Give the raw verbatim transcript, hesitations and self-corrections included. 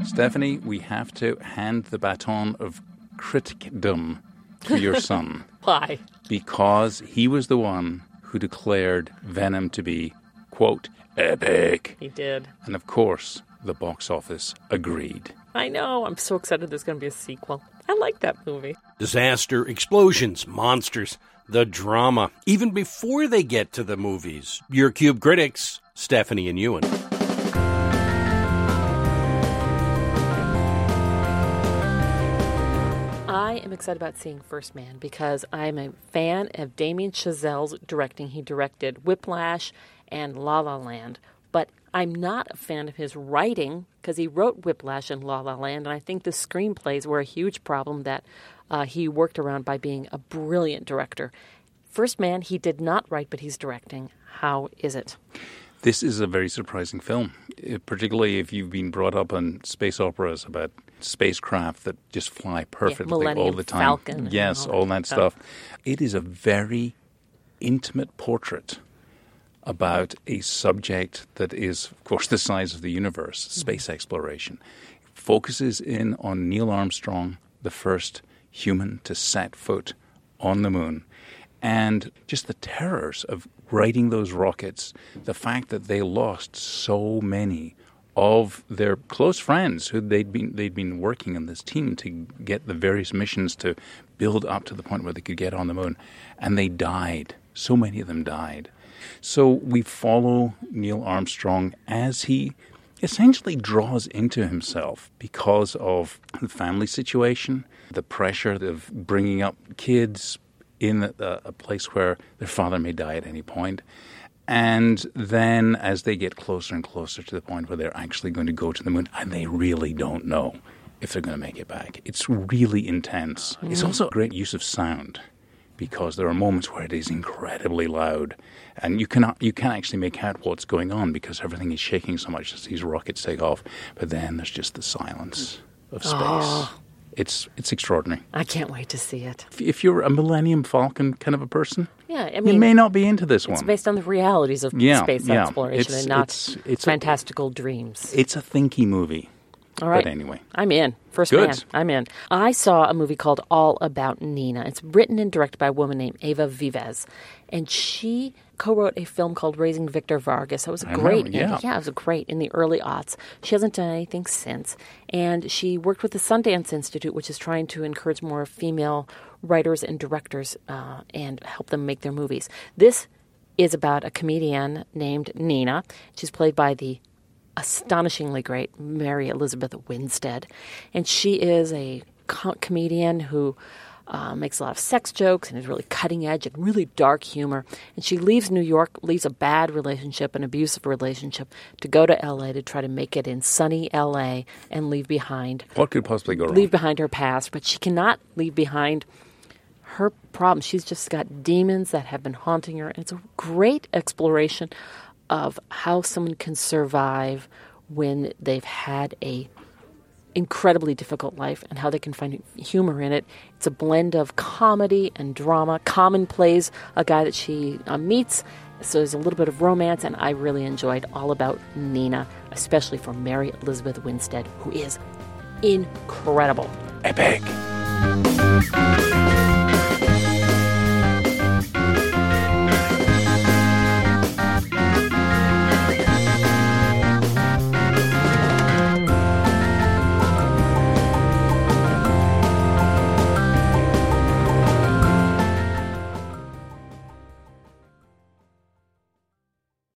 Stephanie, we have to hand the baton of criticdom to your son. Why? Because he was the one who declared Venom to be, quote, epic. He did. And of course, the box office agreed. I know. I'm so excited there's going to be a sequel. I like that movie. Disaster, explosions, monsters, the drama, even before they get to the movies. Your Cube critics, Stephanie and Ewan. I am excited about seeing First Man because I'm a fan of Damien Chazelle's directing. He directed Whiplash and La La Land. But I'm not a fan of his writing because he wrote Whiplash and La La Land, and I think the screenplays were a huge problem that uh, he worked around by being a brilliant director. First Man, he did not write, but he's directing. How is it? This is a very surprising film, particularly if you've been brought up on space operas about spacecraft that just fly perfectly yeah, all the time. Falcon. Yes, all, all that stuff. stuff. It is a very intimate portrait about a subject that is, of course, the size of the universe, space mm-hmm. exploration. It focuses in on Neil Armstrong, the first human to set foot on the moon, and just the terrors of riding those rockets, the fact that they lost so many of their close friends who they'd been they'd been working on this team to get the various missions to build up to the point where they could get on the moon, and they died. So many of them died. So we follow Neil Armstrong as he essentially draws into himself because of the family situation, the pressure of bringing up kids in a, a place where their father may die at any point. And then as they get closer and closer to the point where they're actually going to go to the moon, and they really don't know if they're going to make it back. It's really intense. Mm-hmm. It's also a great use of sound, because there are moments where it is incredibly loud, and you cannot you can't actually make out what's going on because everything is shaking so much as these rockets take off. But then there's just the silence of space. Oh. It's it's extraordinary. I can't wait to see it. If, if you're a Millennium Falcon kind of a person, yeah, I mean, you may not be into this it's one. It's based on the realities of yeah, space yeah. exploration it's, and not it's, it's fantastical a, dreams. It's a thinky movie. All right. But anyway. I'm in. First Good. Man. I'm in. I saw a movie called All About Nina. It's written and directed by a woman named Ava Vives. And she co-wrote a film called Raising Victor Vargas. That was a I great. remember, yeah. yeah, it was a great in the early aughts. She hasn't done anything since. And she worked with the Sundance Institute, which is trying to encourage more female writers and directors uh, and help them make their movies. This is about a comedian named Nina. She's played by the astonishingly great Mary Elizabeth Winstead. And she is a co- comedian who uh, makes a lot of sex jokes and is really cutting edge and really dark humor. And she leaves New York, leaves a bad relationship, an abusive relationship, to go to L A to try to make it in sunny L A and leave behind... What could possibly go wrong? Leave behind her past, but she cannot leave behind her problems. She's just got demons that have been haunting her. And it's a great exploration of how someone can survive when they've had a incredibly difficult life and how they can find humor in it. It's a blend of comedy and drama. Common plays a guy that she uh, meets, so there's a little bit of romance, and I really enjoyed All About Nina, especially for Mary Elizabeth Winstead, who is incredible. Epic.